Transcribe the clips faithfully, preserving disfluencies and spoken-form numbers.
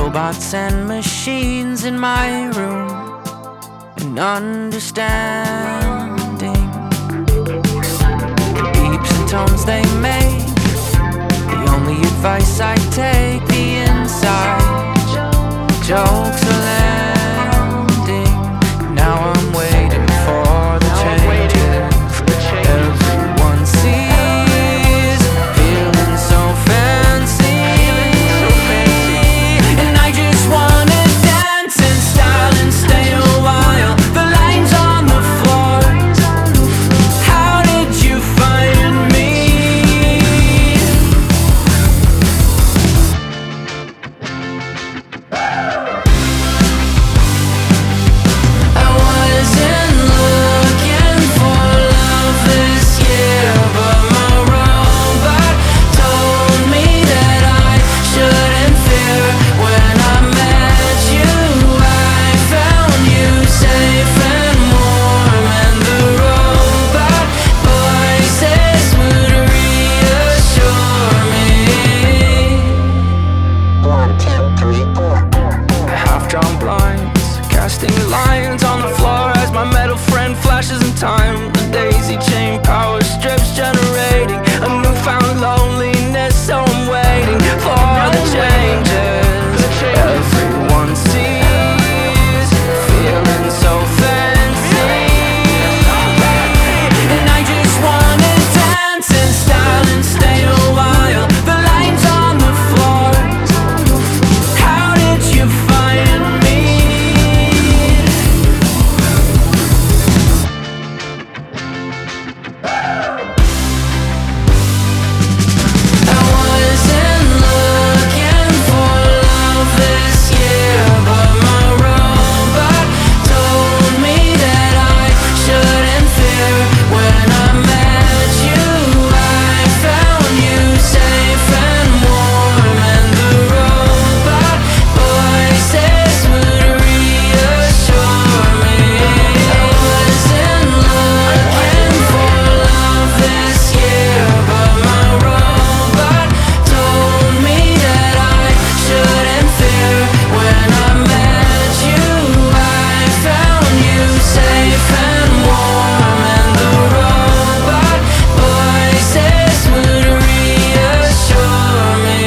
robots and machines in my room, and understanding the beeps and tones they make. The only advice I take, the inside jokes are landing. Now I'm waiting for the changes everyone sees, feeling so fancy. And I just wanna dance in style and stay a while. The lines on the floor, how did you find me? I wasn't looking for love this year, but my robot told me that I shouldn't fear. When I met you, I found you safe and warm, and the robot voices would reassure me. One, two, three, four. Half-drawn blinds, casting lines on the floor as my metal friend flashes in time. The daisy chain power strips generating a newfound loneliness, so I'm waiting for the changes everyone sees, feeling so fancy. And I just wanna dance in style and stay a while. The lines on the floor, how did you find me? I wasn't looking for love this year, but my robot told me that I shouldn't fear. When I met you, I found you safe and warm, and the robot voices would reassure me. I wasn't looking for love this year, but my robot told me that I shouldn't fear. When I met you, I found you safe and warm, and the robot voices would reassure me.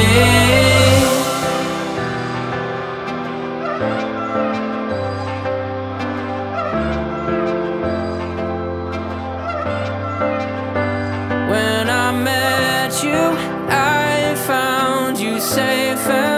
When I met you, I found you safe and